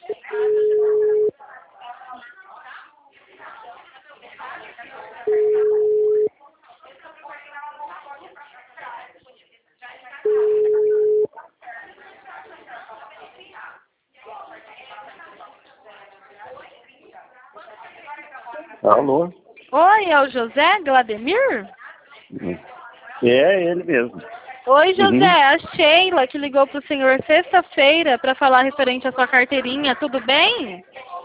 Alô? Oi, é o José Glademir? É ele mesmo. Oi, José, a Sheila que ligou para o senhor sexta-feira para falar referente à sua carteirinha, tudo bem?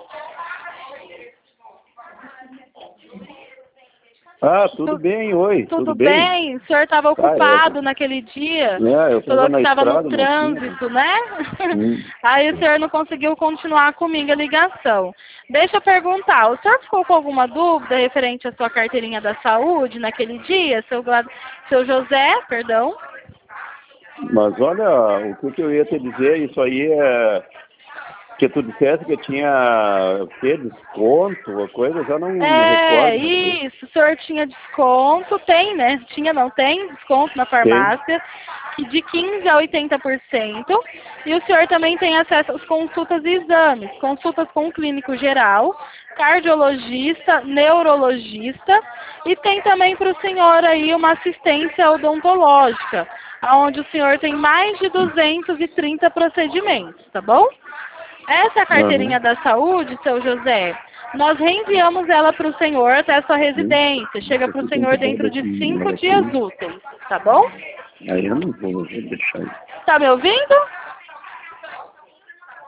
Ah, tudo bem, oi. Tudo bem? O senhor estava ocupado naquele dia? Eu Falou estava que na estava no estrada, trânsito, né? Aí o senhor não conseguiu continuar comigo a ligação. Deixa eu perguntar, o senhor ficou com alguma dúvida referente à sua carteirinha da saúde naquele dia, seu José, perdão? Mas olha, o que eu ia te dizer, isso aí é que tu dissesse que tinha o quê? Desconto, uma coisa, eu já não me recordo. Isso, o senhor tinha desconto, tem, né? Tinha, não tem desconto na farmácia, que de 15% a 80%, e o senhor também tem acesso às consultas e exames, consultas com o clínico geral, cardiologista, neurologista, e tem também para o senhor aí uma assistência odontológica, onde o senhor tem mais de 230 procedimentos, tá bom? Essa carteirinha da saúde, seu José, nós reenviamos ela para o senhor até a sua residência. Chega para o senhor dentro de 5 dias úteis, tá bom? Aí eu não vou deixar isso. Tá me ouvindo?